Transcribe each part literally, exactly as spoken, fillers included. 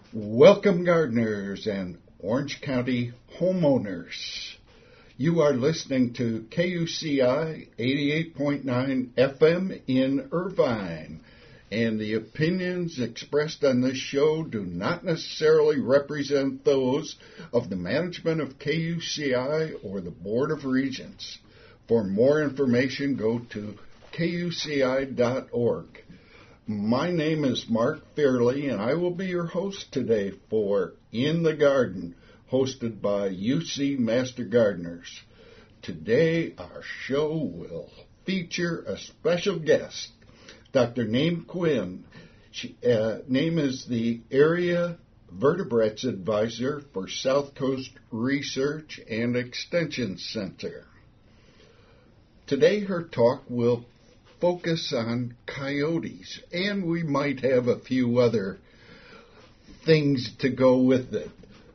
Welcome, gardeners and Orange County homeowners. You are listening to K U C I eighty-eight point nine F M in Irvine, and the opinions expressed on this show do not necessarily represent those of the management of K U C I or the Board of Regents. For more information, go to K U C I dot org. My name is Mark Fairley, and I will be your host today for In the Garden, hosted by U C Master Gardeners. Today, our show will feature a special guest, Doctor Naim Quinn. She, uh, Naim is the Area Vertebrates Advisor for South Coast Research and Extension Center. Today, her talk will focus on coyotes, and we might have a few other things to go with it.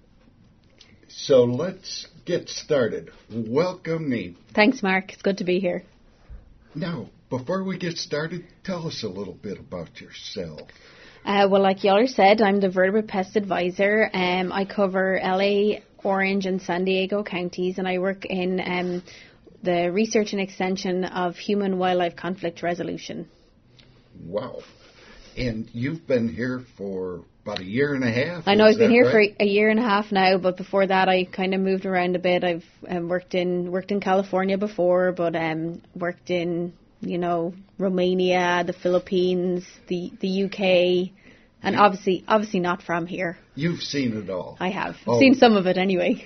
So let's get started. Welcome, Naim. Thanks, Mark. It's good to be here. Now, before we get started, tell us a little bit about yourself. Uh, well, like Yaller said, I'm the Vertebrate Pest Advisor. Um, I cover L A, Orange, and San Diego counties, and I work in um, the research and extension of human-wildlife conflict resolution. Wow. And you've been here for about a year and a half? I know, I've been here right? for a year and a half now, but before that I kind of moved around a bit. I've um, worked in worked in California before, but um, worked in, you know, Romania, the Philippines, the, the U K, and you, obviously obviously not from here. You've seen it all. I have. Oh. Seen some of it anyway.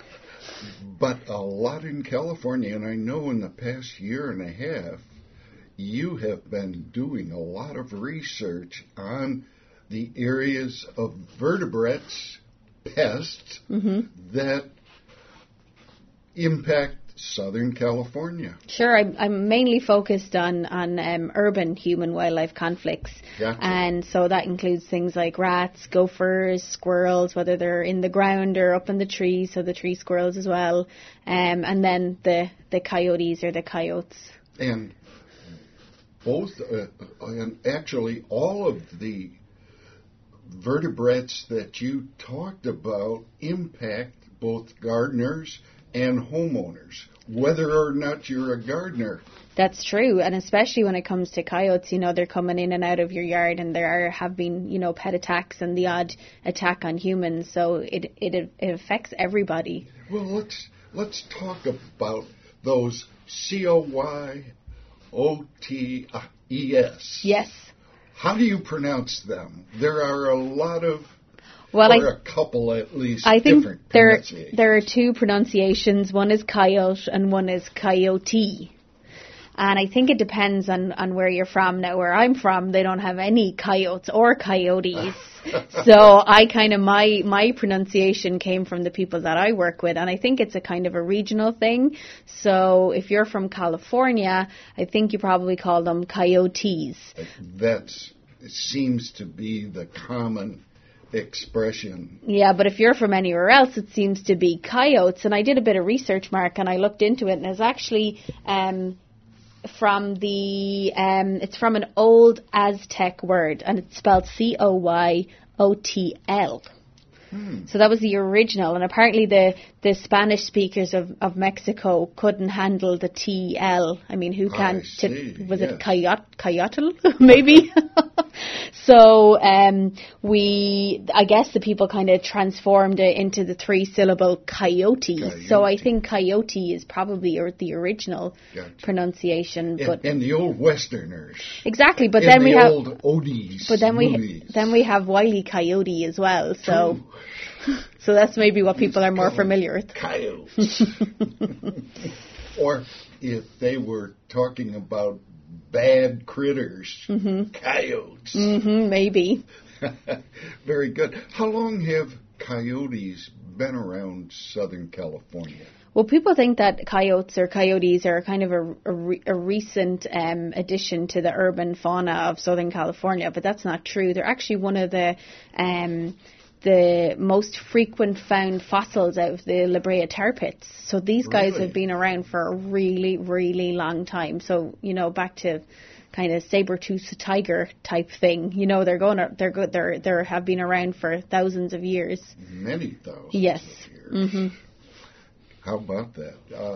But a lot in California, and I know in the past year and a half, you have been doing a lot of research on the areas of vertebrates, pests, mm-hmm. that impact Southern California. Sure, I'm, I'm mainly focused on, on um, urban human-wildlife conflicts. Gotcha. And so that includes things like rats, gophers, squirrels, whether they're in the ground or up in the trees, so the tree squirrels as well, um, and then the, the coyotes or the coyotes. And both, uh, and actually all of the vertebrates that you talked about impact both gardeners and homeowners, whether or not you're a gardener. That's true, and especially when it comes to coyotes, you know, they're coming in and out of your yard, and there are, have been, you know, pet attacks and the odd attack on humans, so it it it affects everybody. Well, let's let's talk about those C O Y O T E S. Yes. How do you pronounce them? There are a lot of Well, or I, a couple at least. I think different there there are two pronunciations. One is coyote and one is coyote. And I think it depends on, on where you're from. Now, where I'm from, they don't have any coyotes or coyotes. So I kind of, my, my pronunciation came from the people that I work with. And I think it's a kind of a regional thing. So if you're from California, I think you probably call them coyotes. That seems to be the common expression. Yeah, but if you're from anywhere else, it seems to be coyotes. And I did a bit of research, Mark, and I looked into it, and it's actually um, from the, um, it's from an old Aztec word, and it's spelled C O Y O T L. Hmm. So that was the original, and apparently the, the Spanish speakers of, of Mexico couldn't handle the T L. I mean, who can? T- was yes. it coyote, coyotl? Maybe. So um, we, I guess the people kind of transformed it into the three-syllable coyote. coyote. So I think coyote is probably or the original gotcha. pronunciation. And, but and the old Westerners. Exactly, but and then we the have old Odies. But then movies. we then we have Wile E. Coyote as well. So so that's maybe what people are more familiar with. Coyotes. Or if they were talking about bad critters, mm-hmm. coyotes. Mm-hmm, maybe. Very good. How long have coyotes been around Southern California? Well, people think that coyotes or coyotes are kind of a, a, re- a recent um, addition to the urban fauna of Southern California, but that's not true. They're actually one of the um, the most frequent found fossils out of the La Brea tar pits. So these guys really? have been around for a really, really long time. So, you know, back to kind of saber-toothed tiger type thing. You know, they're going to, they're good, they're, they're have been around for thousands of years. Many thousands yes. of years. Mm-hmm. How about that? Uh,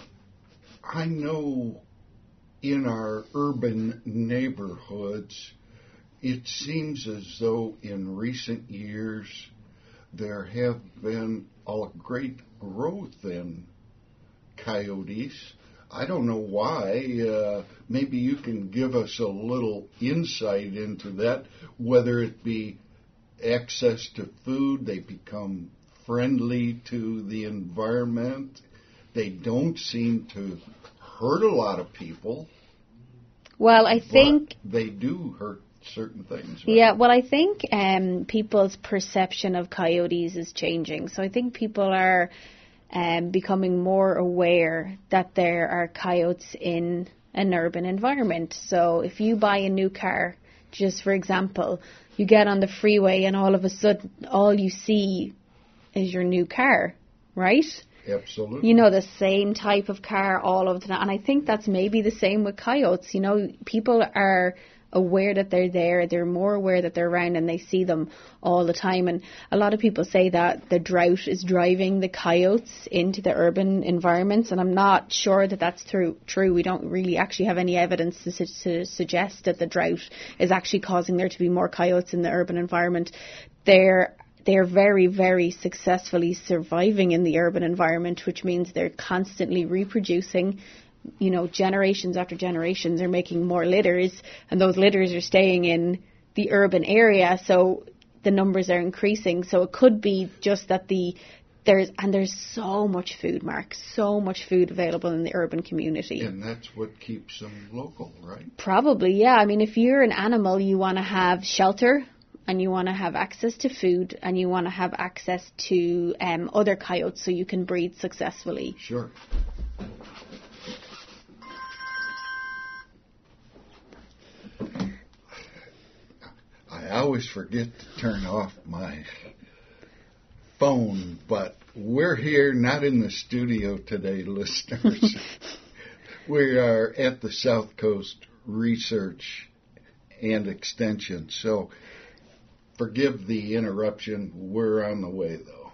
I know in our urban neighborhoods, it seems as though in recent years there have been a great growth in coyotes. I don't know why. Uh, maybe you can give us a little insight into that, whether it be access to food, they become friendly to the environment. They don't seem to hurt a lot of people. Well, I think they do hurt certain things. Right? Yeah, well, I think um, people's perception of coyotes is changing. So I think people are um, becoming more aware that there are coyotes in an urban environment. So if you buy a new car, just for example, you get on the freeway and all of a sudden all you see is your new car, right? Absolutely. You know, the same type of car all of the time. And I think that's maybe the same with coyotes. You know, people are aware that they're there. They're more aware that they're around and they see them all the time. And a lot of people say that the drought is driving the coyotes into the urban environments. And I'm not sure that that's true. True. We don't really actually have any evidence to, su- to suggest that the drought is actually causing there to be more coyotes in the urban environment. They're They're very, very successfully surviving in the urban environment, which means they're constantly reproducing, you know, generations after generations. They're making more litters, and those litters are staying in the urban area, so the numbers are increasing. So it could be just that the there's and there's so much food, Mark, so much food available in the urban community. And that's what keeps them local, right? Probably, yeah. I mean, if you're an animal, you want to have shelter. And you want to have access to food, and you want to have access to um, other coyotes so you can breed successfully. Sure. I always forget to turn off my phone, but we're here not in the studio today, listeners. We are at the South Coast Research and Extension, so forgive the interruption. We're on the way, though.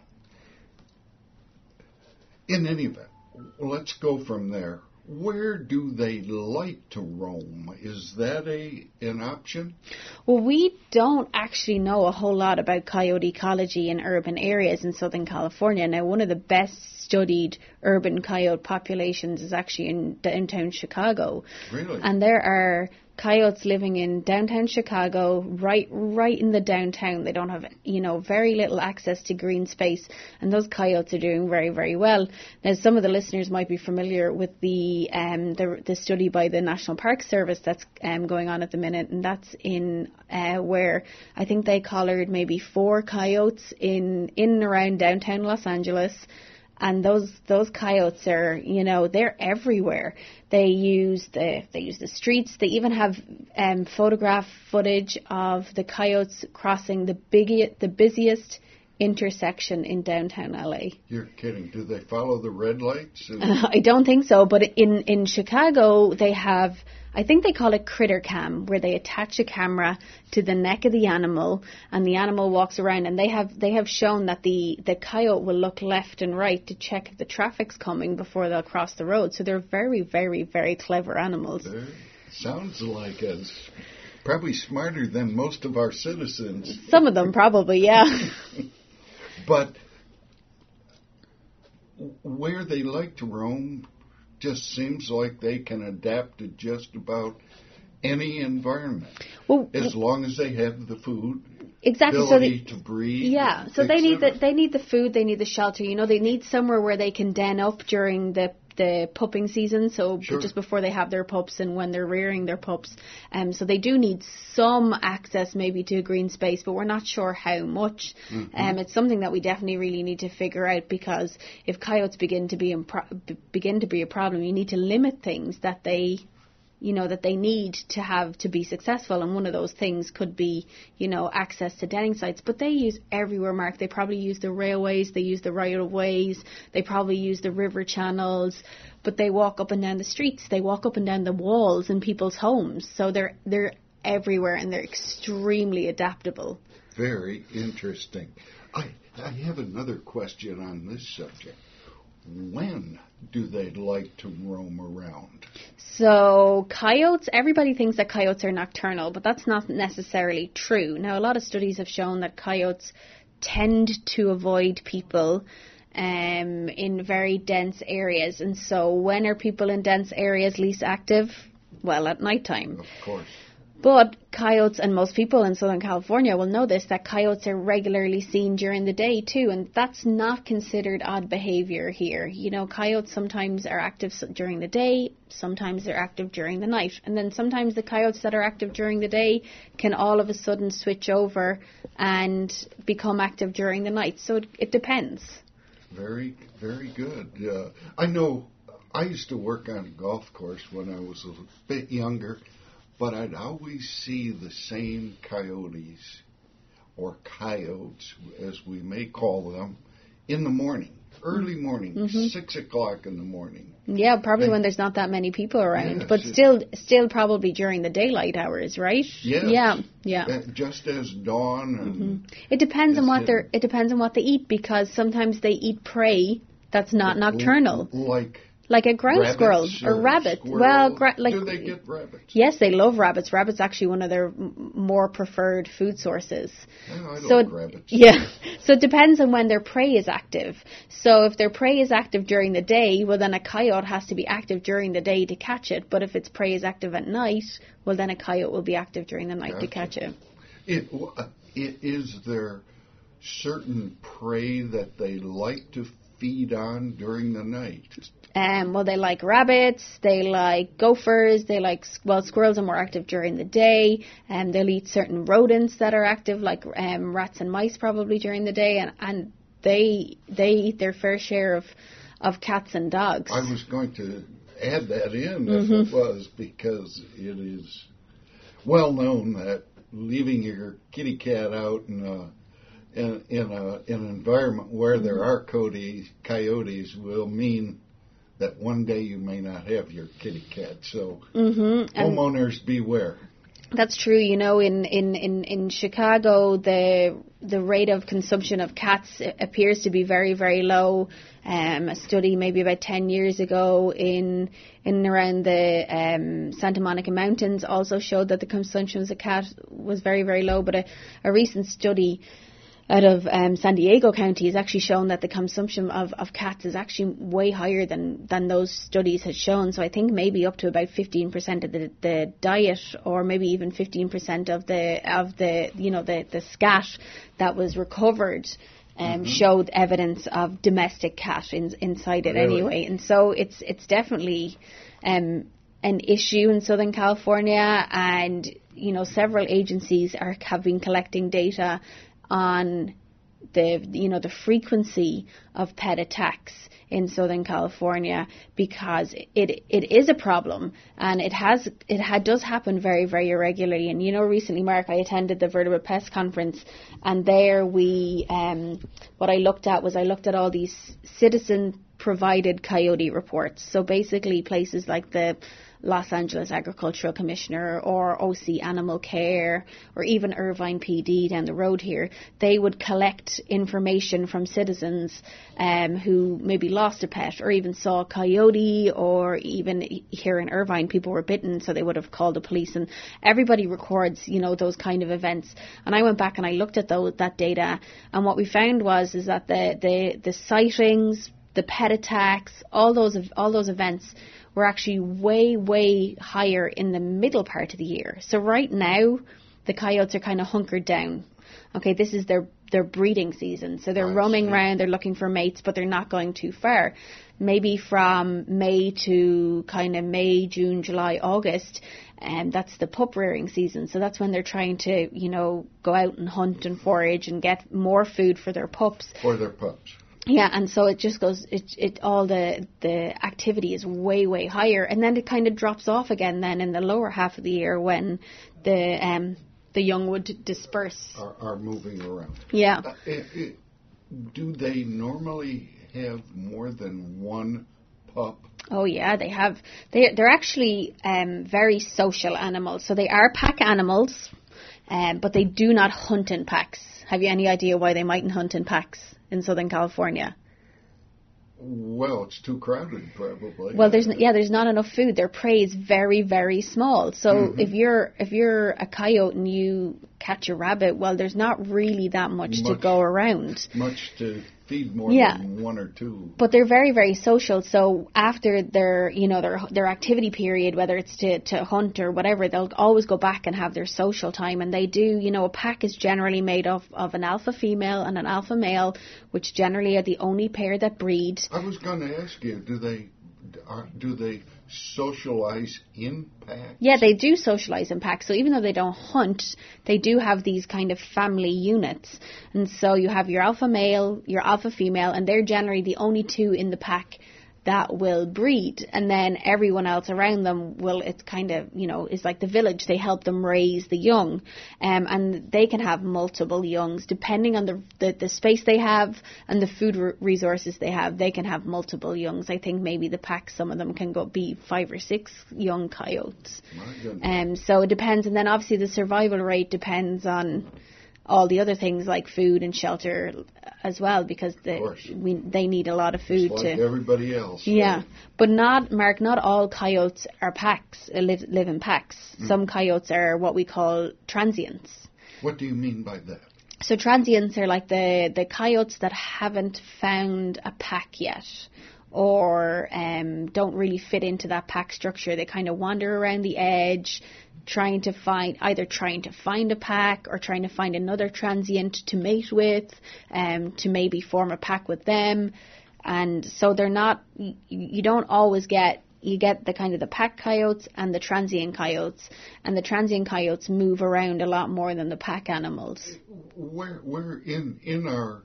In any event, let's go from there. Where do they like to roam? Is that a an option? Well, we don't actually know a whole lot about coyote ecology in urban areas in Southern California. Now, one of the best studied urban coyote populations is actually in downtown Chicago. Really? And there are coyotes living in downtown Chicago, right right in the downtown. They don't have, you know, very little access to green space, and those coyotes are doing very, very well. Now, some of the listeners might be familiar with the um the, the study by the National Park Service that's um, going on at the minute, and that's in uh, where I think they collared maybe four coyotes in in and around downtown Los Angeles. And those those coyotes are, you know, they're everywhere. They use the they use the streets. They even have um, photograph footage of the coyotes crossing the big the busiest intersection in downtown L A. You're kidding. Do they follow the red lights? Uh, I don't think so. But in in Chicago, they have, I think they call it critter cam, where they attach a camera to the neck of the animal, and the animal walks around. And they have they have shown that the, the coyote will look left and right to check if the traffic's coming before they'll cross the road. So they're very, very, very clever animals. They're, sounds like us. Probably smarter than most of our citizens. Some of them probably, yeah. But where they like to roam just seems like they can adapt to just about any environment, well, as long as they have the food, exactly, ability so they, to breed. Yeah, so they need the they need the food, they need the shelter. You know, they need somewhere where they can den up during the the pupping season, so sure. just before they have their pups and when they're rearing their pups. Um, so they do need some access maybe to a green space, but we're not sure how much. Mm-hmm. Um, it's something that we definitely really need to figure out, because if coyotes begin to be impro- begin to be a problem, you need to limit things that they you know, that they need to have to be successful. And one of those things could be, you know, access to denning sites. But they use everywhere, Mark. They probably use the railways, they use the right-of-ways, they probably use the river channels, but they walk up and down the streets, they walk up and down the walls in people's homes. So they're they're everywhere, and they're extremely adaptable. Very interesting. I, I have another question on this subject. When do they like to roam around? So coyotes, everybody thinks that coyotes are nocturnal, but that's not necessarily true. Now, a lot of studies have shown that coyotes tend to avoid people um, in very dense areas. And so when are people in dense areas least active? Well, at nighttime. Of course. But coyotes, and most people in Southern California will know this, that coyotes are regularly seen during the day too, and that's not considered odd behavior here. You know, coyotes sometimes are active during the day, sometimes they're active during the night, and then sometimes the coyotes that are active during the day can all of a sudden switch over and become active during the night. So it, it depends. Very, very good. Uh, I know I used to work on a golf course when I was a bit younger, but I'd always see the same coyotes, or coyotes, as we may call them, in the morning, early morning, mm-hmm. six o'clock in the morning. Yeah, probably and, when there's not that many people around, yes, but still, still probably during the daylight hours, right? Yes. Yeah, yeah. Just as dawn. And mm-hmm. It depends on what they It depends on what they eat, because sometimes they eat prey that's not nocturnal. Like. Like a ground squirrel or, or rabbit. Squirrel. Well, gra- like do they get rabbits? Yes, they love rabbits. Rabbits actually one of their m- more preferred food sources. Oh, I so love rabbits. Yeah, so it depends on when their prey is active. So if their prey is active during the day, well then a coyote has to be active during the day to catch it. But if its prey is active at night, well then a coyote will be active during the night gotcha. to catch it. It, uh, it. Is there certain prey that they like to feed on during the night? Um, well, they like rabbits, they like gophers, they like, well, squirrels are more active during the day, and they'll eat certain rodents that are active, like um, rats and mice probably during the day, and, and they they eat their fair share of, of cats and dogs. I was going to add that in mm-hmm. if it was, because it is well known that leaving your kitty cat out in a, in, in, a, in an environment where mm-hmm. there are coyotes, coyotes will mean that one day you may not have your kitty cat. So mm-hmm. homeowners beware. That's true. You know, in, in, in, in Chicago, the the rate of consumption of cats appears to be very, very low. Um, a study maybe about ten years ago in in and around the um, Santa Monica Mountains also showed that the consumption of a cat was very, very low. But a, a recent study out of um, San Diego County has actually shown that the consumption of, of cats is actually way higher than, than those studies had shown. So I think maybe up to about fifteen percent of the, the diet, or maybe even fifteen percent of the of the you know the, the scat that was recovered um, mm-hmm. showed evidence of domestic cat in, inside it really? anyway. And so it's it's definitely um, an issue in Southern California, and you know several agencies are have been collecting data on the you know the frequency of pet attacks in Southern California, because it it is a problem, and it has it ha, does happen very, very irregularly. And you know recently, Mark, I attended the Vertebrate Pest Conference, and there we um what I looked at was I looked at all these citizen provided coyote reports. So basically places like the Los Angeles Agricultural Commissioner or O C Animal Care or even Irvine P D down the road here, they would collect information from citizens um, who maybe lost a pet or even saw a coyote, or even here in Irvine people were bitten, so they would have called the police, and everybody records, you know, those kind of events. And I went back and I looked at those, that data, and what we found was is that the, the, the sightings, the pet attacks, all those all those events were actually way, way higher in the middle part of the year. So right now, the coyotes are kind of hunkered down. Okay, this is their, their breeding season. So they're I roaming see. around, they're looking for mates, but they're not going too far. Maybe from May to kind of May, June, July, August, and that's the pup rearing season. So that's when they're trying to, you know, go out and hunt and forage and get more food for their pups. For their pups. Yeah, and so it just goes, it, it all the the activity is way, way higher, and then it kind of drops off again then in the lower half of the year when the um the young would disperse. Are, are moving around. Yeah. Uh, it, it, do they normally have more than one pup? Oh yeah, they have. They they're actually um very social animals, so they are pack animals, um, but they do not hunt in packs. Have you any idea why they mightn't hunt in packs in Southern California? Well, it's too crowded, probably. Well, there's yeah, there's not enough food. Their prey is very, very small. So mm-hmm. if you're if you're a coyote and you catch a rabbit, well, there's not really that much, much to go around. Much to feed more yeah. than one or two. But they're very, very social. So after their you know their their activity period, whether it's to, to hunt or whatever, they'll always go back and have their social time. And they do, you know, a pack is generally made of of an alpha female and an alpha male, which generally are the only pair that breed. I was going to ask you, do they are, do they socialize in packs? Yeah, they do socialize in packs. So even though they don't hunt, they do have these kind of family units. And so you have your alpha male, your alpha female, and they're generally the only two in the pack that will breed, and then everyone else around them will, it's kind of, you know, is like the village. They help them raise the young, um, and they can have multiple youngs depending on the the, the space they have and the food re- resources they have. They can have multiple youngs. I think maybe the pack, some of them can go be five or six young coyotes. Um, so it depends, and then obviously the survival rate depends on all the other things like food and shelter as well, because the, we, they need a lot of food Just like to everybody else. Yeah, right? But not, Mark, not all coyotes are packs, uh, live, live in packs. Mm. Some coyotes are what we call transients. What do you mean by that? So transients are like the, the coyotes that haven't found a pack yet, or um, don't really fit into that pack structure. They kind of wander around the edge, trying to find, either trying to find a pack or trying to find another transient to mate with, um, to maybe form a pack with them. And so they're not, you, you don't always get, you get the kind of the pack coyotes and the transient coyotes, and the transient coyotes move around a lot more than the pack animals. We're, we're in, in our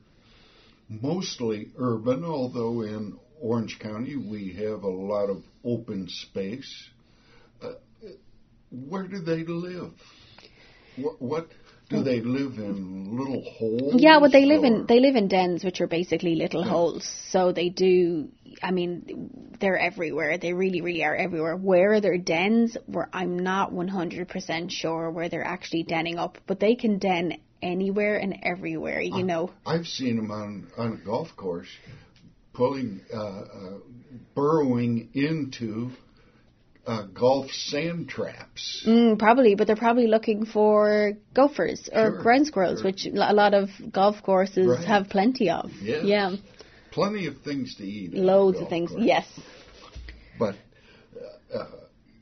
mostly urban, although in Orange County we have a lot of open space. Uh, where do they live? What, what do they live in? Little holes? Yeah, well, they live or? in they live in dens, which are basically little yeah. holes. So they do. I mean, they're everywhere. They really, really are everywhere. Where they're dens, where I'm not one hundred percent sure where they're actually denning up, but they can den anywhere and everywhere. You I, know. I've seen them on on a golf course, pulling, uh, uh, burrowing into Uh, golf sand traps. Mm, probably, but they're probably looking for gophers or sure, ground squirrels, sure. which a lot of golf courses right. have plenty of. Yes. Yeah. Plenty of things to eat. Loads of things, course. yes. But, uh, uh,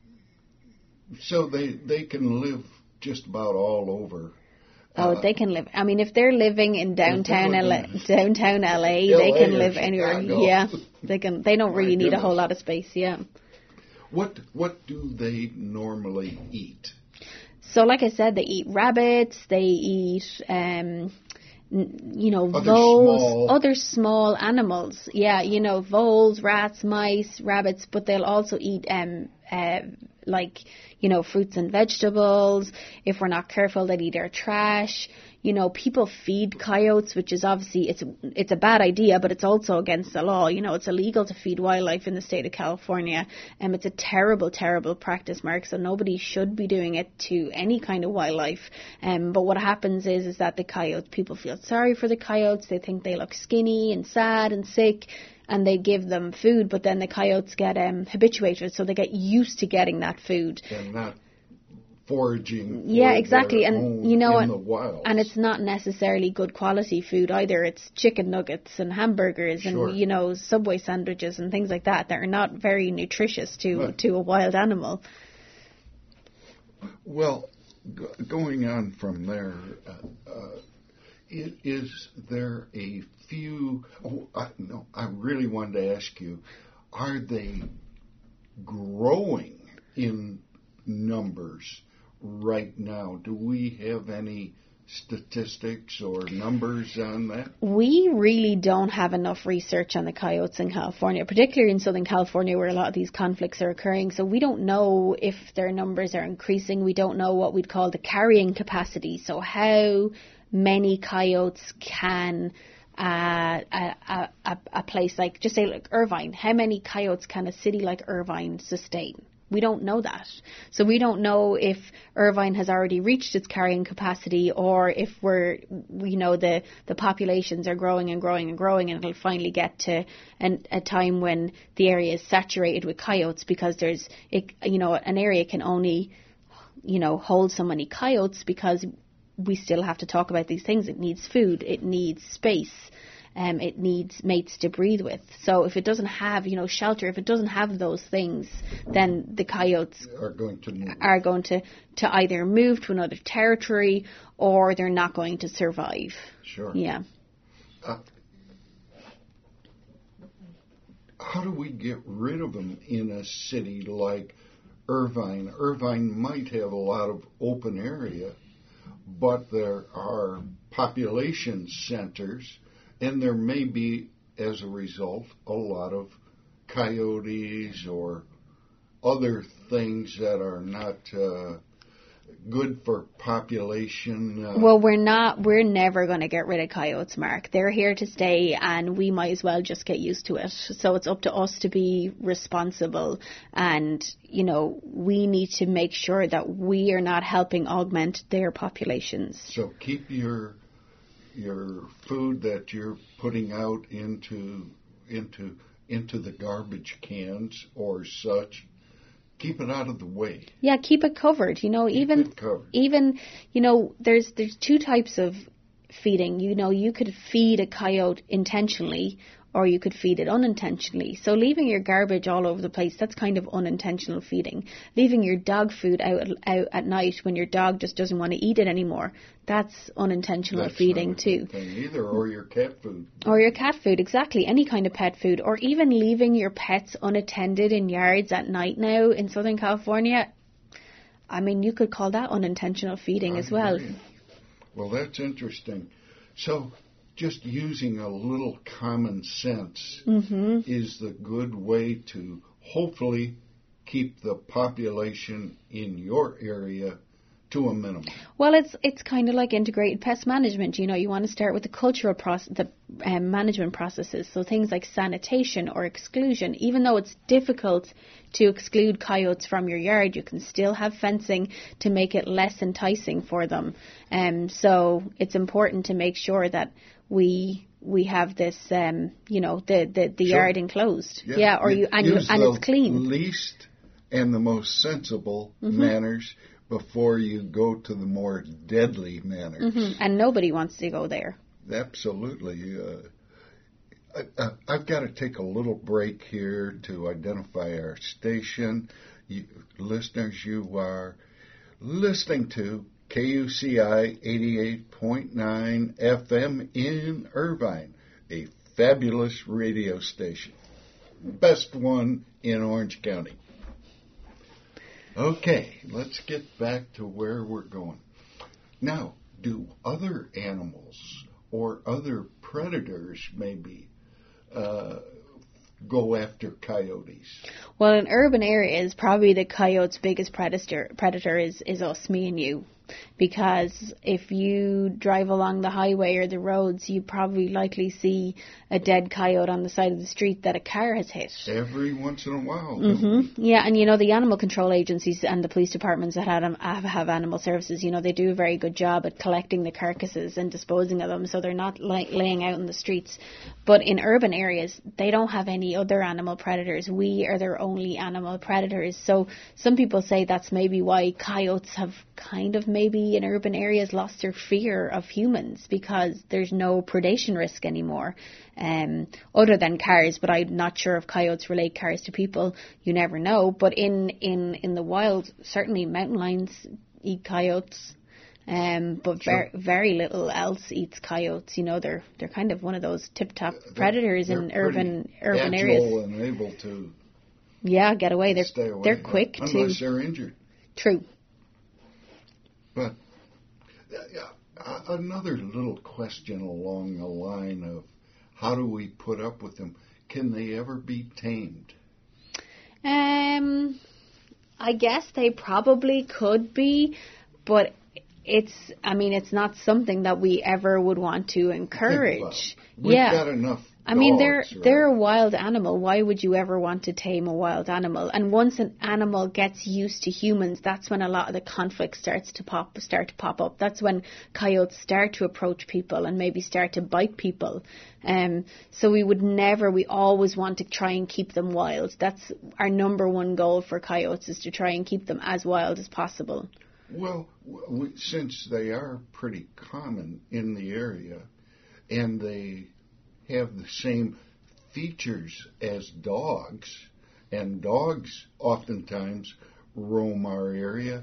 so they, they can live just about all over. Oh, uh, they can live. I mean, if they're living in downtown L A, in downtown L A, L A they can live Chicago. anywhere. Yeah, they can. They don't really My need goodness. a whole lot of space. Yeah. What what do they normally eat? So, like I said, they eat rabbits. They eat, um, n- you know, Other voles, small- other small animals. Yeah, you know, voles, rats, mice, rabbits. But they'll also eat, um, uh, like, you know, fruits and vegetables. If we're not careful, they'll eat our trash. You know, people feed coyotes, which is obviously, it's it's a bad idea, but it's also against the law. You know, it's illegal to feed wildlife in the state of California. And um, it's a terrible, terrible practice, Mark. So nobody should be doing it to any kind of wildlife. Um, but what happens is, is that the coyotes, people feel sorry for the coyotes. They think they look skinny and sad and sick, and they give them food. But then the coyotes get um, habituated, so they get used to getting that food. And not foraging. Yeah, for exactly. their And own you know, in and, the wilds. and it's not necessarily good quality food either. It's chicken nuggets and hamburgers Sure. and, you know, Subway sandwiches and things like that that are not very nutritious to Right. to a wild animal. Well, go, going on from there, uh, uh, is, is there a few? Oh, I, no, I really wanted to ask you: are they growing in numbers right now? Do we have any statistics or numbers on that? We really don't have enough research on the coyotes in California, particularly in Southern California where a lot of these conflicts are occurring. So we don't know if their numbers are increasing. We don't know what we'd call the carrying capacity. So how many coyotes can uh, a, a, a place like, just say like Irvine, how many coyotes can a city like Irvine sustain? We don't know that. So we don't know if Irvine has already reached its carrying capacity or if we're, you know, the, the populations are growing and growing and growing and it'll finally get to an, a time when the area is saturated with coyotes because there's, it, you know, an area can only, you know, hold so many coyotes because we still have to talk about these things. It needs food. It needs space. Um, it needs mates to breathe with. So if it doesn't have, you know, shelter, if it doesn't have those things, then the coyotes are going to move. are going to, to either move to another territory or they're not going to survive. Sure. Yeah. Uh, how do we get rid of them in a city like Irvine? Irvine might have a lot of open area, but there are population centers. And there may be, as a result, a lot of coyotes or other things that are not uh, good for population. Uh, well, we're not, we're never going to get rid of coyotes, Mark. They're here to stay and we might as well just get used to it. So it's up to us to be responsible and, you know, we need to make sure that we are not helping augment their populations. So keep your... your food that you're putting out into into into the garbage cans or such, keep it out of the way. Yeah, keep it covered. You know, keep even it covered. even you know, there's there's two types of feeding. You know, you could feed a coyote intentionally or you could feed it unintentionally. So leaving your garbage all over the place, that's kind of unintentional feeding. Leaving your dog food out, out at night when your dog just doesn't want to eat it anymore, that's unintentional that's feeding not a too. good thing either, or your cat food. Or your cat food, exactly. Any kind of pet food. Or even leaving your pets unattended in yards at night now in Southern California. I mean, you could call that unintentional feeding I as well. agree. Well, that's interesting. So just using a little common sense Mm-hmm. is the good way to hopefully keep the population in your area to a minimum. Well, it's it's kind of like integrated pest management. You know, you want to start with the cultural process, the um, management processes. So things like sanitation or exclusion. Even though it's difficult to exclude coyotes from your yard, you can still have fencing to make it less enticing for them. Um, so it's important to make sure that we we have this, um, you know, the the, the Sure. yard enclosed. Yeah, Yeah, or you and you, use and the it's clean. least and the most sensible Mm-hmm. manners before you go to the more deadly manners. Mm-hmm. And nobody wants to go there. Absolutely. Uh, I, uh, I've got to take a little break here to identify our station. You, listeners, you are listening to K U C I eighty-eight point nine F M in Irvine, a fabulous radio station. Best one in Orange County. Okay, let's get back to where we're going. Now, do other animals or other predators maybe uh, go after coyotes? Well, in urban areas, probably the coyote's biggest predator predator is, is us, me and you. Because if you drive along the highway or the roads, you probably likely see a dead coyote on the side of the street that a car has hit. Every once in a while. Mm-hmm. Yeah, and you know, the animal control agencies and the police departments that have, have animal services, you know, they do a very good job at collecting the carcasses and disposing of them, so they're not lay, laying out in the streets. But in urban areas, they don't have any other animal predators. We are their only animal predators. So some people say that's maybe why coyotes have kind of maybe in urban areas lost their fear of humans, because there's no predation risk anymore. Um, other than cars, but I'm not sure if coyotes relate cars to people. You never know. But in, in, in the wild, certainly mountain lions eat coyotes, um, but Sure. very very little else eats coyotes. You know, they're they're kind of one of those tip-top predators They're in urban urban agile areas. and able to Yeah, get away. They're stay away. they're quick too. Unless they're injured. True. But uh, uh, another little question along the line of how do we put up with them? Can they ever be tamed? Um, I guess they probably could be, but it's, I mean, it's not something that we ever would want to encourage. We've yeah. got enough I mean, they're dogs, right? they're a wild animal. Why would you ever want to tame a wild animal? And once an animal gets used to humans, that's when a lot of the conflict starts to pop start to pop up. That's when coyotes start to approach people and maybe start to bite people. Um, so we would never, we always want to try and keep them wild. That's our number one goal for coyotes, is to try and keep them as wild as possible. Well, we, since they are pretty common in the area, and they have the same features as dogs, and dogs oftentimes roam our area,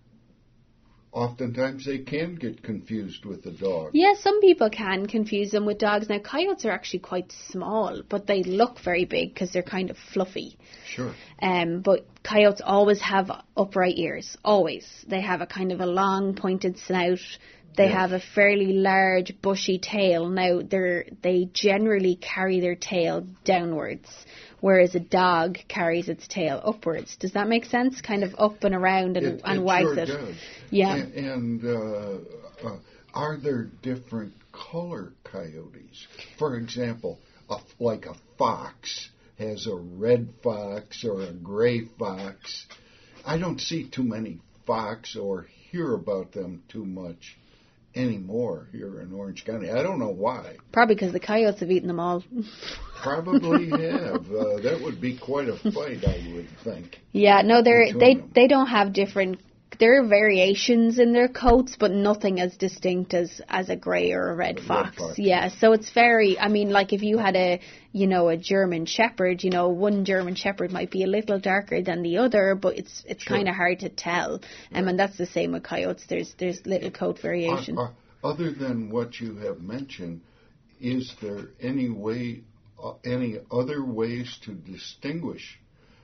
oftentimes they can get confused with a dog. Yeah, some people can confuse them with dogs. Now, coyotes are actually quite small, but they look very big because they're kind of fluffy. Sure. Um, but coyotes always have upright ears, always. They have a kind of a long pointed snout. They Yes. have a fairly large bushy tail. Now, they're, they generally carry their tail downwards, whereas a dog carries its tail upwards. Does that make sense? Kind of up and around and, It, and it wags sure it. does. Yeah. And, and uh, uh, are there different color coyotes? For example, a, like a fox has a red fox or a gray fox. I don't see too many fox or hear about them too much anymore here in Orange County. I don't know why. Probably because the coyotes have eaten them all. Probably have. Uh, that would be quite a fight, I would think. Yeah, no, they're Between they them. they don't have different. There are variations in their coats, but nothing as distinct as as a grey or a red A red fox. fox. Yeah, so it's very. I mean, like if you had a you know a German Shepherd, you know one German Shepherd might be a little darker than the other, but it's it's Sure. kind of hard to tell. Um, and that's the same with coyotes. There's there's little coat variation. Uh, uh, other than what you have mentioned, is there any way, uh, any other ways to distinguish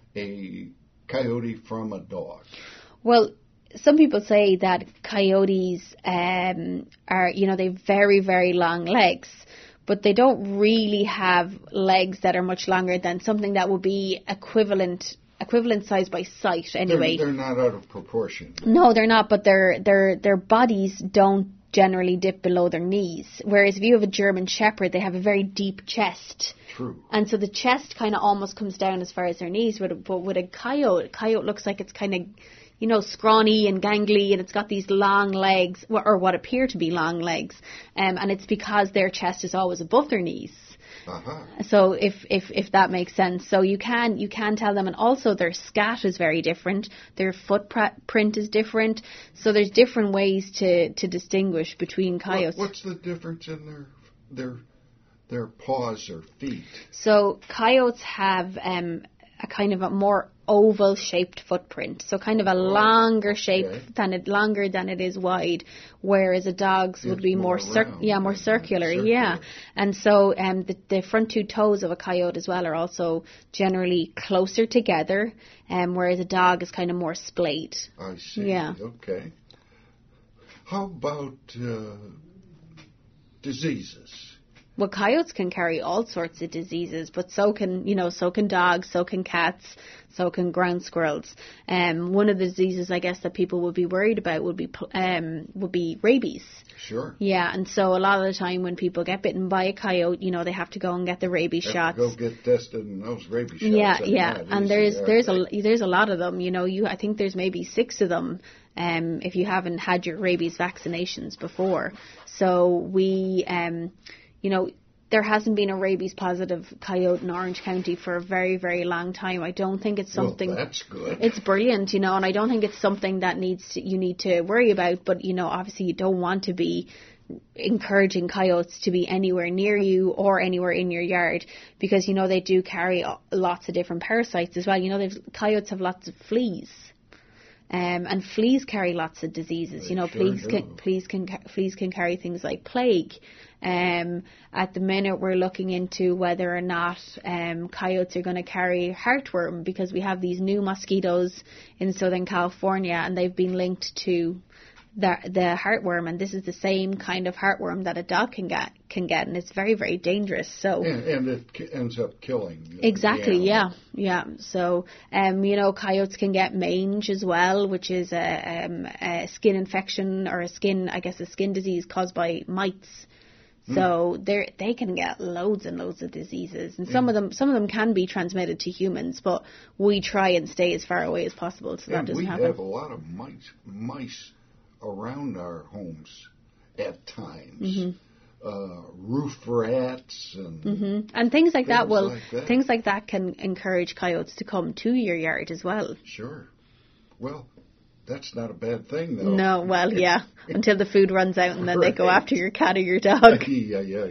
a coyote from a dog? Well, some people say that coyotes um, are, you know, they have very, very long legs, but they don't really have legs that are much longer than something that would be equivalent equivalent size by sight anyway. They're, they're not out of proportion. No, they're not, but their their their bodies don't generally dip below their knees. Whereas if you have a German Shepherd, they have a very deep chest. True. And so the chest kind of almost comes down as far as their knees. But, but with a coyote, a coyote looks like it's kind of, you know, scrawny and gangly, and it's got these long legs, or what appear to be long legs. Um, and it's because their chest is always above their knees. Uh-huh. So if, if, if that makes sense. So you can you can tell them, and also their scat is very different. Their footprint is different. So there's different ways to, to distinguish between coyotes. What, what's the difference in their their their paws or feet? So coyotes have um, a kind of a more oval shaped footprint, so kind of a longer shape okay. than it longer than it is wide, whereas a dog's would It's be more more cir- round yeah more and- and circular, circular. yeah. And so um the, the front two toes of a coyote as well are also generally closer together, um whereas a dog is kind of more splayed. I see. Yeah. Okay. How about uh, diseases? Well, coyotes can carry all sorts of diseases, but so can, you know, so can dogs, so can cats, so can ground squirrels. Um, one of the diseases, I guess, that people would be worried about would be pl- um, would be rabies. Sure. Yeah, and so a lot of the time when people get bitten by a coyote, you know, they have to go and get the rabies Have shots. to go get tested in those rabies shots. Yeah, are yeah, not and easy, there's are there's they? a there's a lot of them. You know, you I think there's maybe six of them. Um, if you haven't had your rabies vaccinations before, so we um. You know, there hasn't been a rabies positive coyote in Orange County for a very, very long time. I don't think it's something. Well, that's good. It's brilliant, you know, and I don't think it's something that needs to, you need to worry about. But, you know, obviously you don't want to be encouraging coyotes to be anywhere near you or anywhere in your yard, because, you know, they do carry lots of different parasites as well. You know, there's, coyotes have lots of fleas. Um, and fleas carry lots of diseases. They You know, sure fleas do. can, fleas can ca- fleas can carry things like plague. Um, at the minute, we're looking into whether or not um, coyotes are going to carry heartworm, because we have these new mosquitoes in Southern California, and they've been linked to the the heartworm, and this is the same kind of heartworm that a dog can get can get, and it's very, very dangerous. So and, and it ki- ends up killing. Exactly. Yeah. Yeah. So, um, you know, coyotes can get mange as well, which is a, um, a skin infection or a skin, I guess, a skin disease caused by mites. So mm. they they can get loads and loads of diseases, and some yeah. of them some of them can be transmitted to humans, but we try and stay as far away as possible so yeah, that doesn't we happen. We have a lot of mice mice around our homes at times. Mm-hmm. Uh, roof rats and mm-hmm. and things like things that. Well, like that. things like that can encourage coyotes to come to your yard as well. Sure. Well, that's not a bad thing, though. No, well, yeah, until the food runs out and then right. they go after your cat or your dog. yeah, yeah.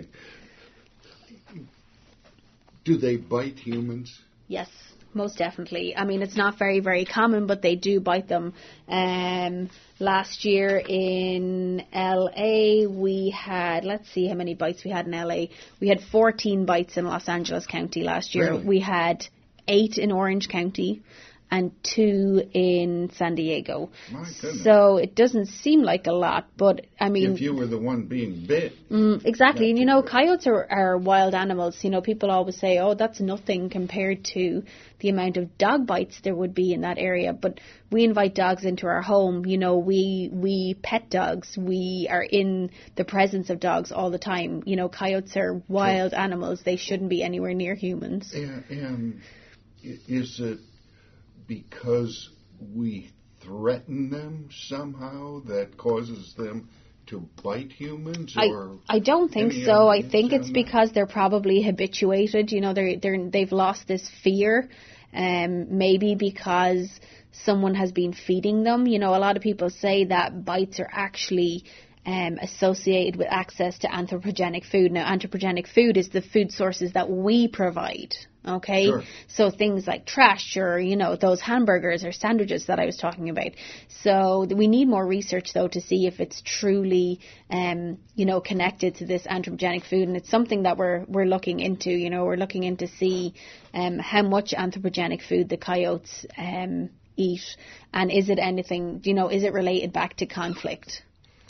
Do they bite humans? Yes, most definitely. I mean, it's not very, very common, but they do bite them. Um, last year in L A, we had, let's see how many bites we had in L A. We had fourteen bites in Los Angeles County last year. Really? We had eight in Orange County and two in San Diego. My goodness. So it doesn't seem like a lot, but I mean... If you were the one being bit. Mm, exactly. And you know, coyotes are, are wild animals. You know, people always say, oh, that's nothing compared to the amount of dog bites there would be in that area. But we invite dogs into our home. You know, we we pet dogs. We are in the presence of dogs all the time. You know, coyotes are wild sure. animals. They shouldn't be anywhere near humans. And, and is it because we threaten them somehow that causes them to bite humans? Or I, I don't think so. I think it's because they're probably habituated. You know, they're, they're, they've lost this fear. Um, maybe because someone has been feeding them. You know, a lot of people say that bites are actually um, associated with access to anthropogenic food. Now, anthropogenic food is the food sources that we provide. Okay, sure. So things like trash or, you know, those hamburgers or sandwiches that I was talking about. So we need more research, though, to see if it's truly, um, you know, connected to this anthropogenic food. And it's something that we're we're looking into. You know, we're looking into see um, how much anthropogenic food the coyotes um, eat, and is it anything, you know, is it related back to conflict?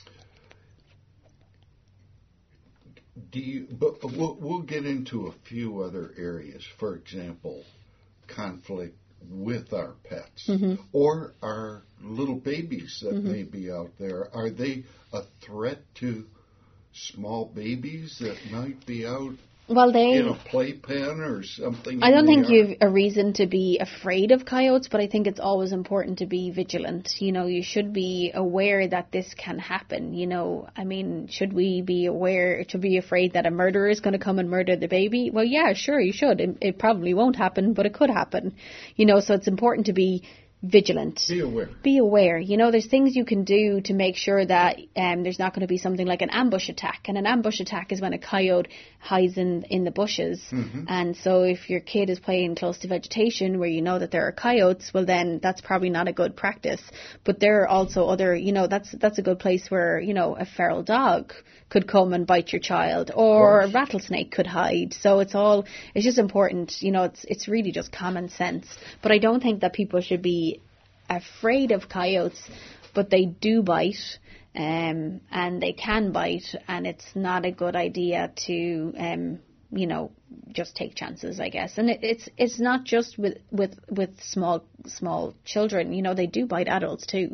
Do you, but we'll, we'll get into a few other areas. For example, conflict with our pets mm-hmm. or our little babies that mm-hmm. may be out there. Are they a threat to small babies that might be out well, they, in a playpen or something? I don't think yard? you've a reason to be afraid of coyotes, but I think it's always important to be vigilant. You know, you should be aware that this can happen. You know, I mean, should we be aware, to be afraid that a murderer is going to come and murder the baby? Well, yeah, sure, you should. It, it probably won't happen, but it could happen. You know, so it's important to be vigilant. Be aware. Be aware. You know, there's things you can do to make sure that um, there's not going to be something like an ambush attack. And an ambush attack is when a coyote hides in, in the bushes. Mm-hmm. And so if your kid is playing close to vegetation where you know that there are coyotes, well, then that's probably not a good practice. But there are also other, you know, that's that's a good place where, you know, a feral dog could come and bite your child, or a rattlesnake could hide. So it's all, it's just important, you know, it's it's really just common sense. But I don't think that people should be afraid of coyotes, but they do bite, um, and they can bite, and it's not a good idea to, um, you know, just take chances, I guess. And it, it's it's not just with, with, with small small children, you know, they do bite adults too.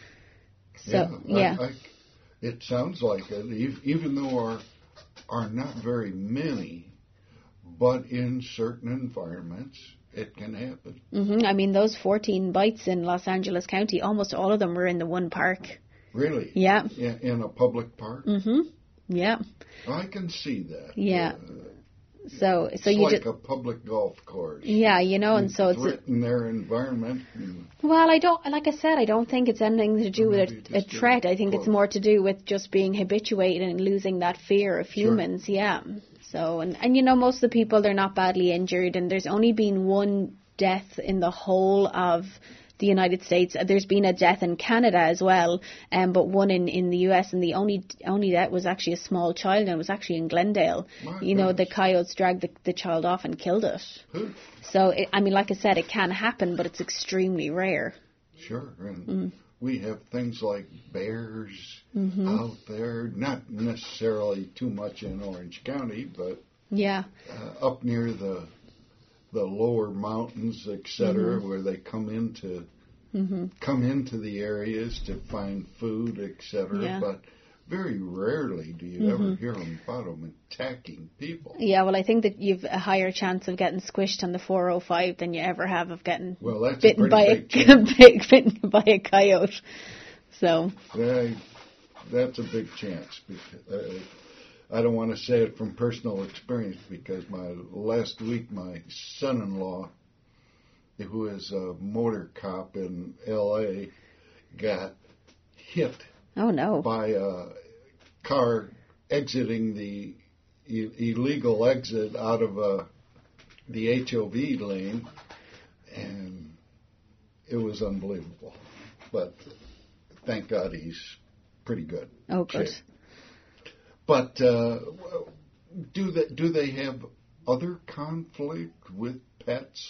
So, yeah. yeah. I, I, it sounds like it, even though our are not very many, but in certain environments, it can happen. Mm-hmm. I mean, those fourteen bites in Los Angeles County, almost all of them were in the one park. Really? Yeah. In, in a public park? Mm-hmm. Yeah. I can see that. Yeah. Uh, so, so it's you like just a public golf course. Yeah, you know, and you so it's threaten their environment. And well, I don't, like I said, I don't think it's anything to do with a, a threat. I think close. It's more to do with just being habituated and losing that fear of humans. Sure. Yeah. So, and, and you know, most of the people, they're not badly injured, and there's only been one death in the whole of the United States. There's been a death in Canada as well, um, but one in, in the U S, and the only only death was actually a small child, and it was actually in Glendale. My you know, goodness. the coyotes dragged the, the child off and killed it. Huh. So, it, I mean, like I said, it can happen, but it's extremely rare. Sure. And Mm. we have things like bears Mm-hmm. out there, not necessarily too much in Orange County, but Yeah. uh, up near the the lower mountains, et cetera, Mm-hmm. where they come into Mm-hmm. come into the areas to find food, et cetera. Yeah. But very rarely do you Mm-hmm. ever hear them about them attacking people. Yeah, well, I think that you've a higher chance of getting squished on the four oh five than you ever have of getting Well, that's bitten a by pretty a big chance. big, bitten by a coyote. So Yeah, that's a big chance. Because, uh, I don't want to say it from personal experience because my last week my son-in-law, who is a motor cop in L A, got hit oh no. by a car exiting the i- illegal exit out of uh, the H O V lane, and it was unbelievable. But thank God he's pretty good. Oh, good. shape. But uh, do they do they have other conflict with pets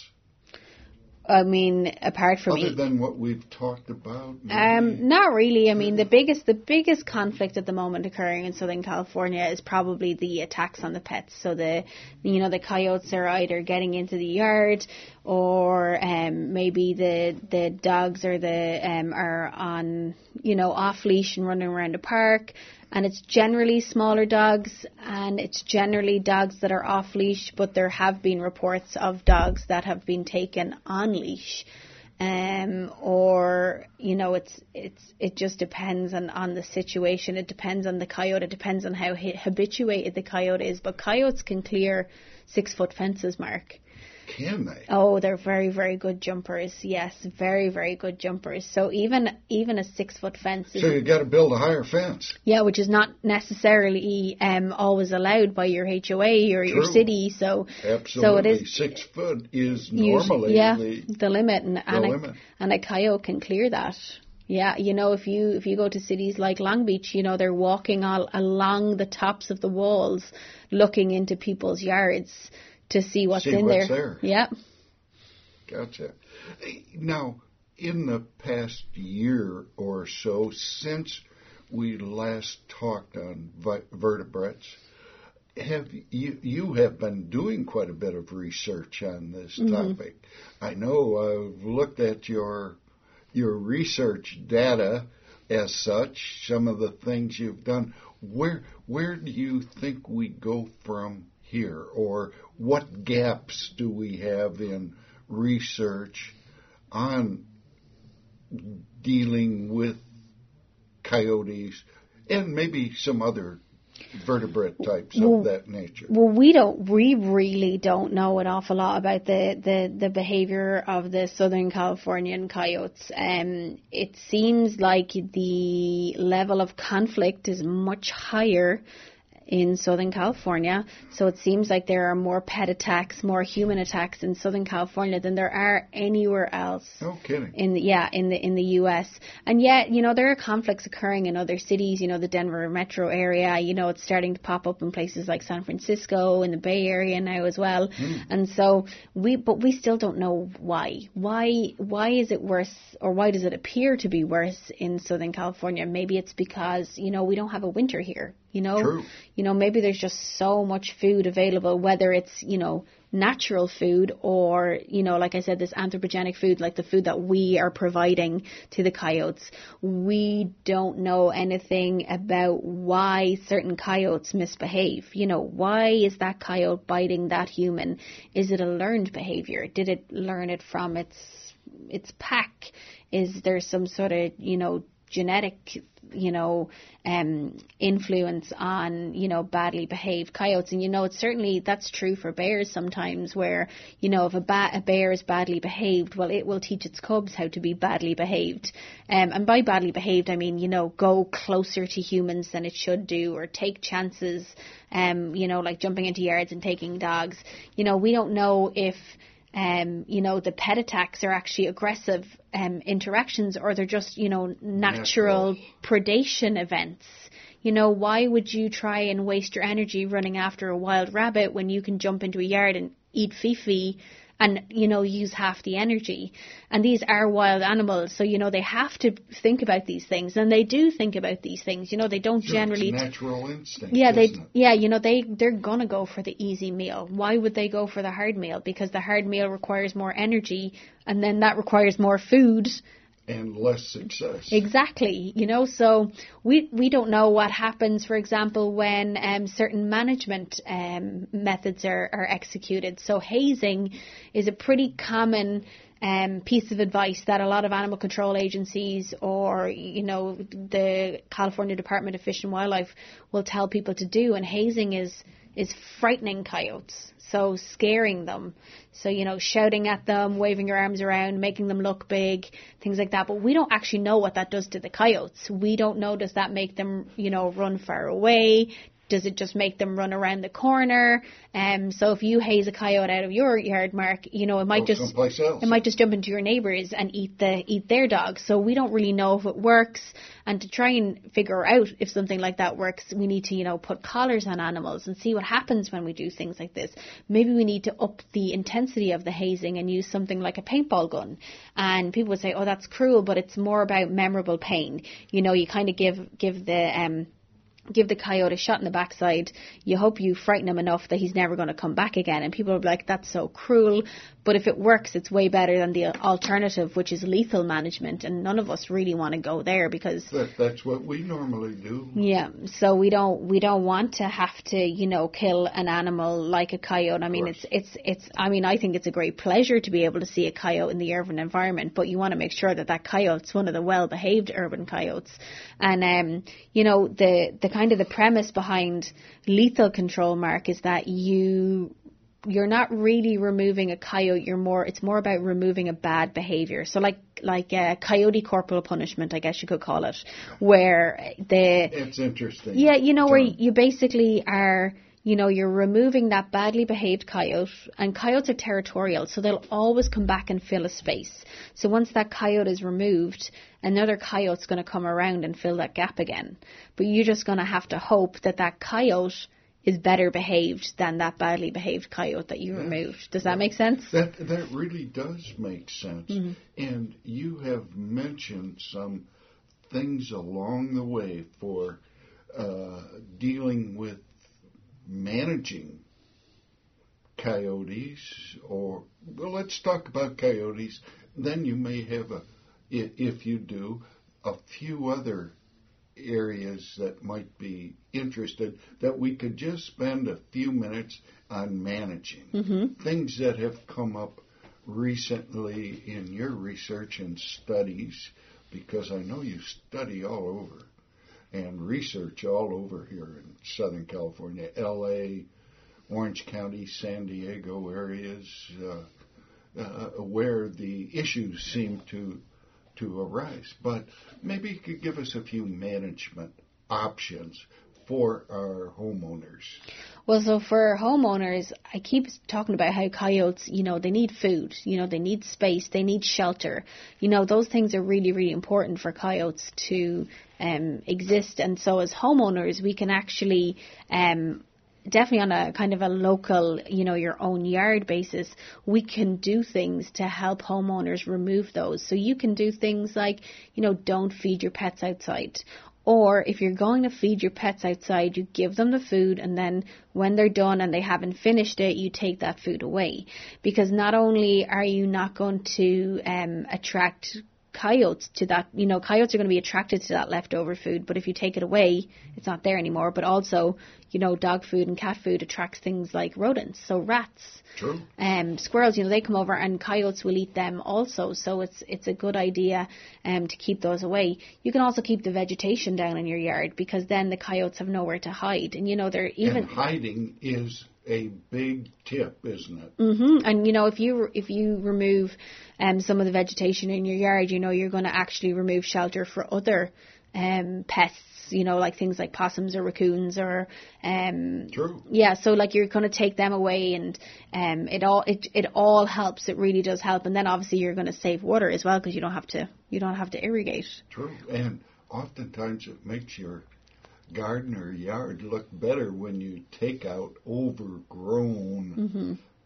I mean, apart from other me. than what we've talked about? maybe? Um, not really. I mean, the biggest the biggest conflict at the moment occurring in Southern California is probably the attacks on the pets. So the you know the coyotes are either getting into the yard, or um, maybe the the dogs or the um, are on you know off leash and running around the park. And it's generally smaller dogs, and it's generally dogs that are off leash. But there have been reports of dogs that have been taken on leash. Um, or you know, it's it's it just depends on, on the situation. It depends on the coyote. It depends on how ha- habituated the coyote is. But coyotes can clear six foot fences, Mark. Can they? Oh, they're very very good jumpers. Yes, very very good jumpers. So even even a six foot fence is So you got to build a higher fence. yeah, which is not necessarily um, always allowed by your H O A or your True. city. So Absolutely. So it is- Six foot is Usu- normally yeah, the the limit, and, and, a, limit. and a coyote can clear that. Yeah, you know, if you if you go to cities like Long Beach, you know, they're walking all along the tops of the walls, looking into people's yards to see what's See in what's there. there. Yeah. Gotcha. Now, in the past year or so, since we last talked on vi- vertebrates, have you you have been doing quite a bit of research on this Mm-hmm. topic? I know I've looked at your your research data as such, some of the things you've done. Where where do you think we go from here, or what gaps do we have in research on dealing with coyotes and maybe some other vertebrate types Well, of that nature? Well, we don't. We really don't know an awful lot about the, the, the behavior of the Southern Californian coyotes. Um, it seems like the level of conflict is much higher in Southern California. So it seems like there are more pet attacks, more human attacks in Southern California than there are anywhere else. No kidding. In the, yeah, in the in the U S. And yet, you know, there are conflicts occurring in other cities. You know, the Denver metro area. You know, it's starting to pop up in places like San Francisco, in the Bay Area now as well. Mm. And so we, but we still don't know why. Why why is it worse, or why does it appear to be worse in Southern California? Maybe it's because you know we don't have a winter here. You know, True. you know, maybe there's just so much food available, whether it's, you know, natural food or, you know, like I said, this anthropogenic food, like the food that we are providing to the coyotes. We don't know anything about why certain coyotes misbehave. You know, why is that coyote biting that human? Is it a learned behavior? Did it learn it from its its pack? Is there some sort of, you know, genetic, you know, um, influence on, you know, badly behaved coyotes? And, you know, it's certainly, that's true for bears sometimes, where, you know, if a, ba- a bear is badly behaved, well, it will teach its cubs how to be badly behaved. Um, and by badly behaved, I mean, you know, go closer to humans than it should do, or take chances, um, you know, like jumping into yards and taking dogs. You know, we don't know if, Um, you know, the pet attacks are actually aggressive um, interactions, or they're just, you know, natural, Natural. predation events. You know, why would you try and waste your energy running after a wild rabbit when you can jump into a yard and eat Fifi and, you know, use half the energy. And these are wild animals, so, you know, they have to think about these things, and they do think about these things. You know, they don't sure, generally... It's natural instinct, Yeah, they, isn't it? yeah, you know, they, they're going to go for the easy meal. Why would they go for the hard meal? Because the hard meal requires more energy, and then that requires more food. And less success. Exactly, you know, so we we don't know what happens, for example, when um, certain management um, methods are, are executed. So hazing is a pretty common um, piece of advice that a lot of animal control agencies or, you know, the California Department of Fish and Wildlife will tell people to do. And hazing is is frightening coyotes, so scaring them. So, you know, shouting at them, waving your arms around, making them look big, things like that. But we don't actually know what that does to the coyotes. We don't know, does that make them, you know, run far away? Does it just make them run around the corner? Um, so if you haze a coyote out of your yard, Mark, you know, it might Go just someplace else. it might just jump into your neighbours and eat the eat their dogs. So we don't really know if it works. And to try and figure out if something like that works, we need to, you know, put collars on animals and see what happens when we do things like this. Maybe we need to up the intensity of the hazing and use something like a paintball gun. And people would say, oh, that's cruel, but it's more about memorable pain. You know, you kind of give give the um. give the coyote a shot in the backside. You hope you frighten him enough that he's never going to come back again. And people will be like, that's so cruel. But if it works, it's way better than the alternative, which is lethal management. And none of us really want to go there because... That, that's what we normally do. Yeah. So we don't we don't want to have to, you know, kill an animal like a coyote. I mean, it's, it's, it's, I mean, I think it's a great pleasure to be able to see a coyote in the urban environment, but you want to make sure that that coyote's one of the well-behaved urban coyotes. And, um, you know, the, the kind of the premise behind lethal control, Mark, is that you you're not really removing a coyote. You're more it's more about removing a bad behavior. So like like a coyote corporal punishment, I guess you could call it, where the it's interesting. Yeah, you know, term. where you basically are. You know, you're removing that badly behaved coyote, and coyotes are territorial, so they'll always come back and fill a space. So once that coyote is removed, another coyote's going to come around and fill that gap again. But you're just going to have to hope that that coyote is better behaved than that badly behaved coyote that you yes. removed. Does that make sense? That that really does make sense. Mm-hmm. And you have mentioned some things along the way for uh, dealing with managing coyotes, or well, let's talk about coyotes. Then you may have a, if you do, a few other areas that might be interested that we could just spend a few minutes on managing. Mm-hmm. Things that have come up recently in your research and studies, because I know you study all over and research all over here in Southern California, L A, Orange County, San Diego areas, uh, uh, where the issues seem to to arise. But maybe you could give us a few management options for our homeowners. Well, so for homeowners, I keep talking about how coyotes, you know, they need food, you know, they need space, they need shelter. You know, those things are really, really important for coyotes to um, exist. And so as homeowners, we can actually, um, definitely on a kind of a local, you know, your own yard basis, we can do things to help homeowners remove those. So you can do things like, you know, don't feed your pets outside. Or if you're going to feed your pets outside, you give them the food, and then when they're done and they haven't finished it, you take that food away. Because not only are you not going to um, attract coyotes to that, you know, coyotes are going to be attracted to that leftover food, but if you take it away, it's not there anymore. But also, you know, dog food and cat food attracts things like rodents, so rats. True. Um, squirrels, you know, they come over and coyotes will eat them also. So it's it's a good idea um, to keep those away. You can also keep the vegetation down in your yard, because then the coyotes have nowhere to hide. And, you know, they're even... And hiding is a big tip, isn't it? Mm-hmm. And, you know, if you if you remove um, some of the vegetation in your yard, you know, you're going to actually remove shelter for other um, pests. You know, like things like possums or raccoons or um True. Yeah, so like you're going to take them away, and um it all it it all helps. It really does help. And then obviously you're going to save water as well, because you don't have to you don't have to irrigate. True. And oftentimes it makes your garden or yard look better when you take out overgrown mm-hmm.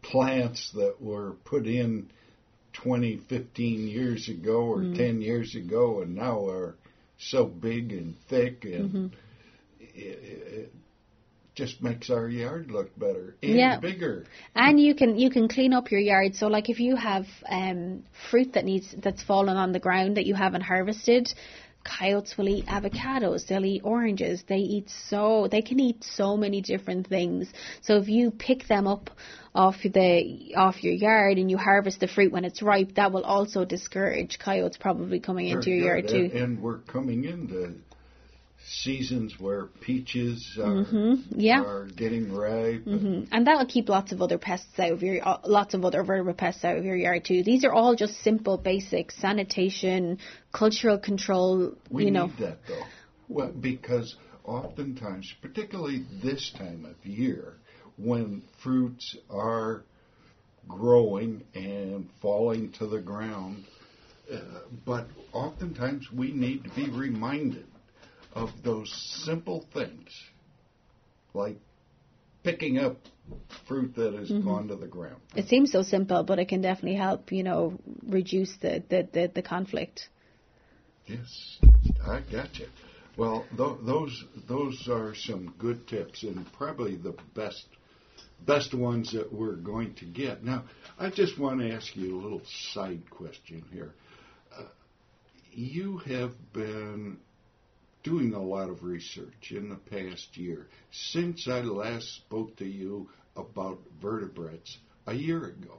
plants that were put in twenty, fifteen years ago or mm. ten years ago and now are so big and thick, and mm-hmm. it, it just makes our yard look better and yeah. bigger. And you can you can clean up your yard. So like if you have um, fruit that needs that's fallen on the ground that you haven't harvested, coyotes will eat avocados, they'll eat oranges, they eat so they can eat so many different things. So if you pick them up off the off your yard and you harvest the fruit when it's ripe, that will also discourage coyotes probably coming Very into your good. yard too. And, and we're coming into seasons where peaches are, mm-hmm. yeah. are getting ripe, mm-hmm. and that'll keep lots of other pests out of your uh, lots of other vertebrate pests out of your yard too. These are all just simple, basic sanitation, cultural control. We you know. need that though, well, because oftentimes, particularly this time of year, when fruits are growing and falling to the ground, uh, but oftentimes we need to be reminded of those simple things, like picking up fruit that has mm-hmm. gone to the ground. It seems so simple, but it can definitely help, you know, reduce the, the, the, the conflict. Yes, I gotcha. Well, th- those those are some good tips, and probably the best best ones that we're going to get. Now, I just want to ask you a little side question here. Uh, you have been doing a lot of research in the past year since I last spoke to you about vertebrates a year ago.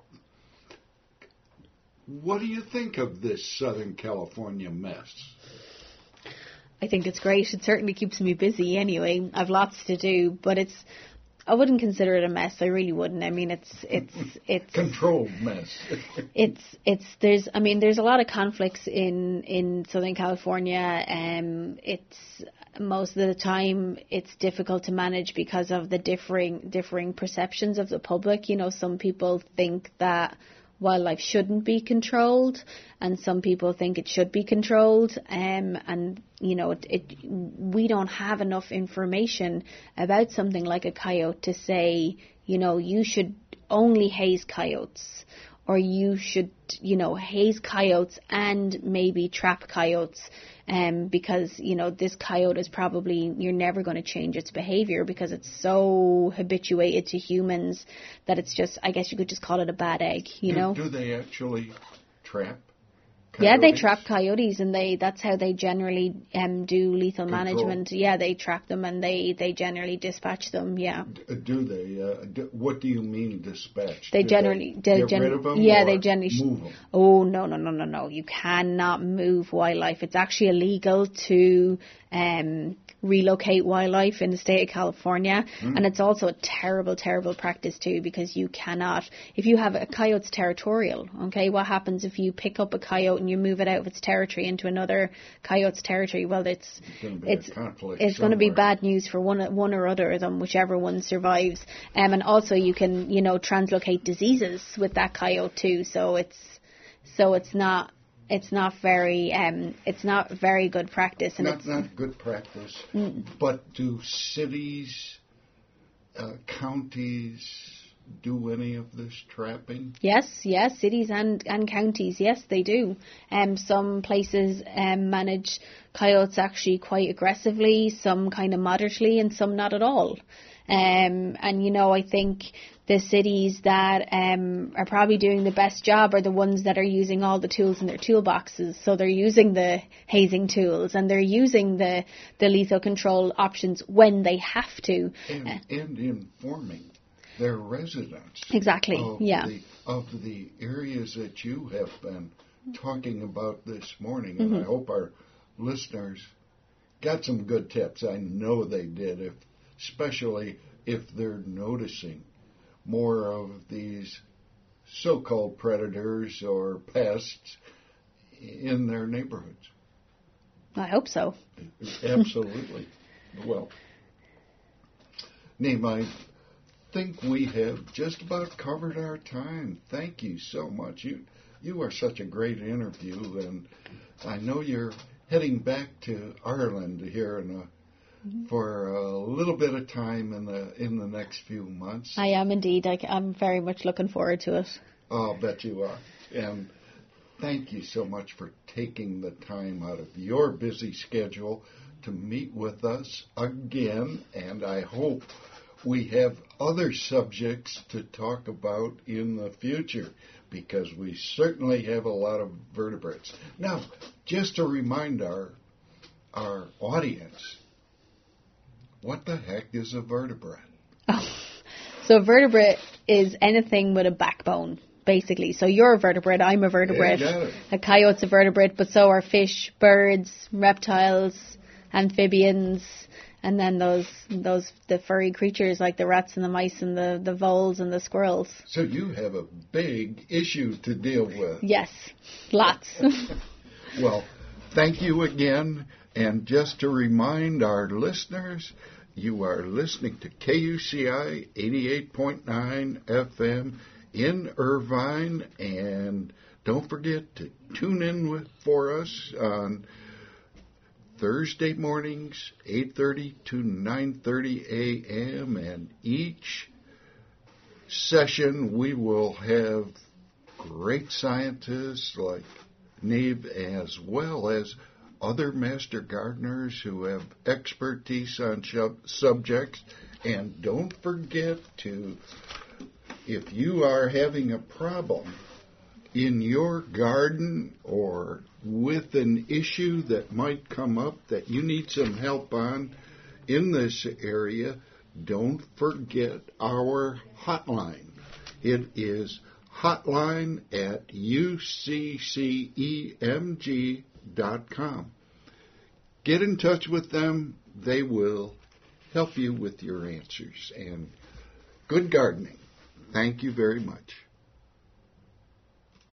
What do you think of this Southern California mess? I think it's great. It certainly keeps me busy anyway. I've lots to do, but it's I wouldn't consider it a mess. I really wouldn't. I mean, it's it's it's controlled mess. it's it's there's I mean, there's a lot of conflicts in in Southern California. Um, it's most of the time it's difficult to manage because of the differing differing perceptions of the public. You know, some people think that wildlife shouldn't be controlled, and some people think it should be controlled. Um, and you know, it, it, we don't have enough information about something like a coyote to say, you know, you should only haze coyotes, or you should, you know, haze coyotes and maybe trap coyotes. Um, because, you know, this coyote is probably, you're never going to change its behavior because it's so habituated to humans that it's just, I guess you could just call it a bad egg, you do, know? Do they actually trap coyotes? Yeah, they trap coyotes, and they that's how they generally um, do lethal Control. management. Yeah, they trap them and they, they generally dispatch them, yeah. D- do they? Uh, do, what do you mean dispatch? They do generally... They they get rid of them yeah, they generally... move them? Oh, no, no, no, no, no. You cannot move wildlife. It's actually illegal to... Um, relocate wildlife in the state of California, mm. and it's also a terrible, terrible practice too, because you cannot, if you have a coyote's territorial, okay, what happens if you pick up a coyote and you move it out of its territory into another coyote's territory? Well, it's it's it's going to be bad news for one one or other of them, whichever one survives. Um, and also you can, you know, translocate diseases with that coyote too, so it's so it's not It's not very, um, it's not very good practice. And not, it's not good practice. Mm. But do cities, uh, counties do any of this trapping? Yes, yes, cities and, and counties, yes, they do. Um, some places um, manage coyotes actually quite aggressively, some kind of moderately, and some not at all. Um, and, you know, I think the cities that um, are probably doing the best job are the ones that are using all the tools in their toolboxes. So they're using the hazing tools and they're using the, the lethal control options when they have to. And, uh, and informing their residents. Exactly, of yeah. The, of the areas that you have been talking about this morning. Mm-hmm. And I hope our listeners got some good tips. I know they did, if especially if they're noticing more of these so-called predators or pests in their neighborhoods. I hope so. Absolutely. Well, Naeem, I think we have just about covered our time. Thank you so much. You you are such a great interview, and I know you're heading back to Ireland here in a for a little bit of time in the in the next few months. I am indeed. I, I'm very much looking forward to it. Oh, I'll bet you are. And thank you so much for taking the time out of your busy schedule to meet with us again. And I hope we have other subjects to talk about in the future, because we certainly have a lot of vertebrates. Now, just to remind our our audience, what the heck is a vertebrate? Oh. So a vertebrate is anything with a backbone, basically. So you're a vertebrate, I'm a vertebrate. Yeah, a coyote's a vertebrate, but so are fish, birds, reptiles, amphibians, and then those those the furry creatures like the rats and the mice and the, the voles and the squirrels. So you have a big issue to deal with. Yes, lots. Well, thank you again. And just to remind our listeners, you are listening to K U C I eighty-eight point nine F M in Irvine. And don't forget to tune in with, for us on Thursday mornings, eight thirty to nine thirty a.m. And each session we will have great scientists like Neve, as well as other master gardeners who have expertise on sub- subjects. And don't forget to, if you are having a problem in your garden or with an issue that might come up that you need some help on in this area, don't forget our hotline. It is hotline at U C C E M G dot com. Get in touch with them. They will help you with your answers. And good gardening. Thank you very much.